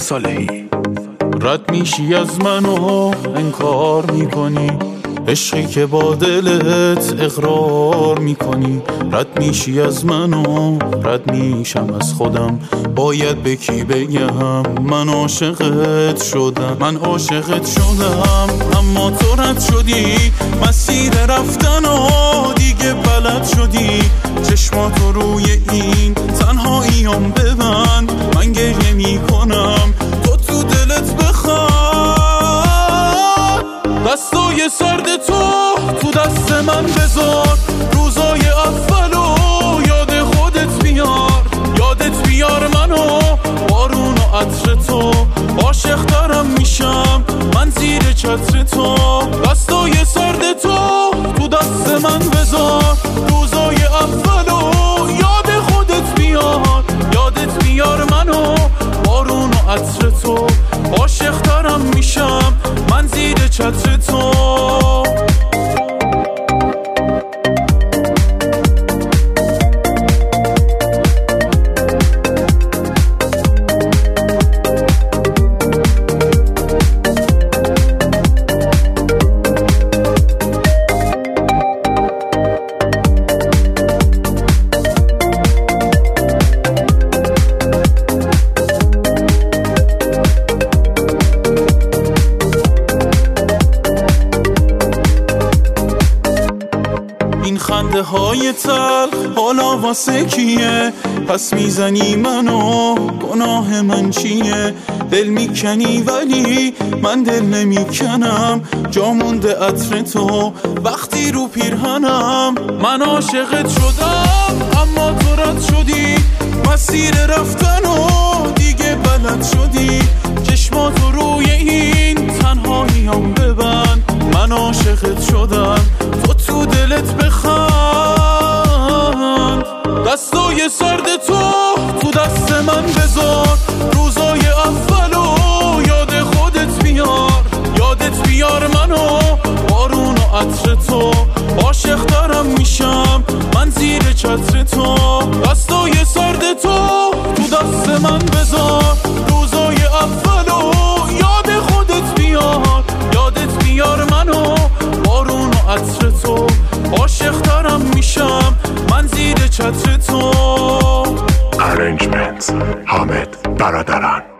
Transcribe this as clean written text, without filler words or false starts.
صالحی. رد میشی از منو انکار میکنی، عشقی که با دلت اقرار میکنی. رد میشی از منو رد میشم از خودم، باید به کی بگم من عاشقت شدم. من عاشقت شدم اما تو رد شدی، مسیر رفتنو دیگه بلد شدی. چشماتو روی این تنهاییام ببند، من گریه میکنم تو دلت بخواد. دستای سرد تو دست من بذار، روزای اولو یاد خودت بیار. یادت بیار منو بارون و عطر تو، عاشق دارم میشم من زیر چتر تو. دستای سرد تو دست من بذار، روزای اولو یاد خودت بیار. یادت بیار منو بارون و عطر تو، عاشق دارم میشم من زیر چتر تو. این خنده های تلخ حالا واسه کیه؟ پس میزنی منو گناه من چیه؟ دل میکنی ولی من دل نمیکنم، جا مونده عطر تو وقتی رو پیرهنم. من عاشقت شدم اما تو رد شدی، مسیر رفتنو دیگه بلد شدی. چشماتو روی این تنهاییام ببند، من عاشقت شدم تو دلت بخند. دستای سرد تو دست من بذار، روزای اولو یاد خودت بیار. یادت بیار منو بارون و عطر تو، عاشق دارم میشم من زیر چتر تو. دستای سرد تو دست من بذار، روزای اولو یاد خودت بیار. یادت بیار منو بارون و عطر تو، عاشق دارم میشم من زیر چتر تو. Arrangements حامد برادران.